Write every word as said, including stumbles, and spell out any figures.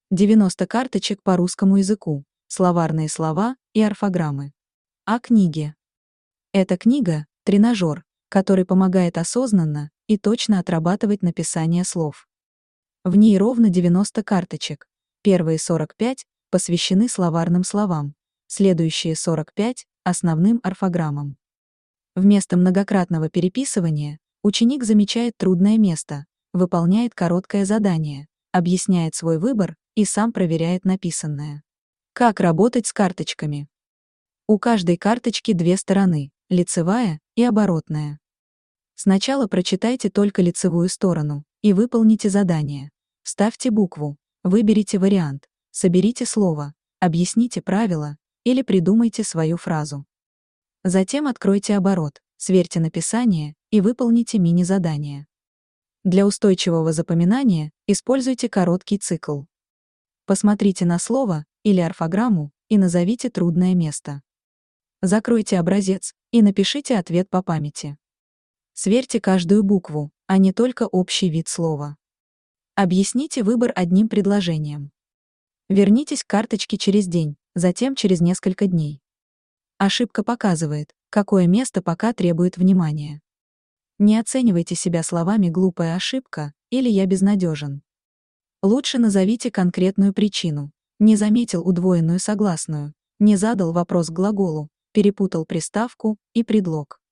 девяносто карточек по русскому языку, словарные слова и орфограммы. О книге. Эта книга – тренажер, который помогает осознанно и точно отрабатывать написание слов. В ней ровно девяносто карточек. Первые сорок пять посвящены словарным словам, следующие сорок пять – основным орфограммам. Вместо многократного переписывания ученик замечает трудное место, выполняет короткое задание, объясняет свой выбор и сам проверяет написанное. Как работать с карточками? У каждой карточки две стороны – лицевая и оборотная. Сначала прочитайте только лицевую сторону и выполните задание. Вставьте букву, выберите вариант, соберите слово, объясните правила или придумайте свою фразу. Затем откройте оборот, сверьте написание и выполните мини-задание. Для устойчивого запоминания используйте короткий цикл. Посмотрите на слово или орфограмму и назовите трудное место. Закройте образец и напишите ответ по памяти. Сверьте каждую букву, а не только общий вид слова. Объясните выбор одним предложением. Вернитесь к карточке через день, затем через несколько дней. Ошибка показывает, какое место пока требует внимания. Не оценивайте себя словами «глупая ошибка» или «я безнадежен». Лучше назовите конкретную причину. Не заметил удвоенную согласную, не задал вопрос к глаголу, перепутал приставку и предлог.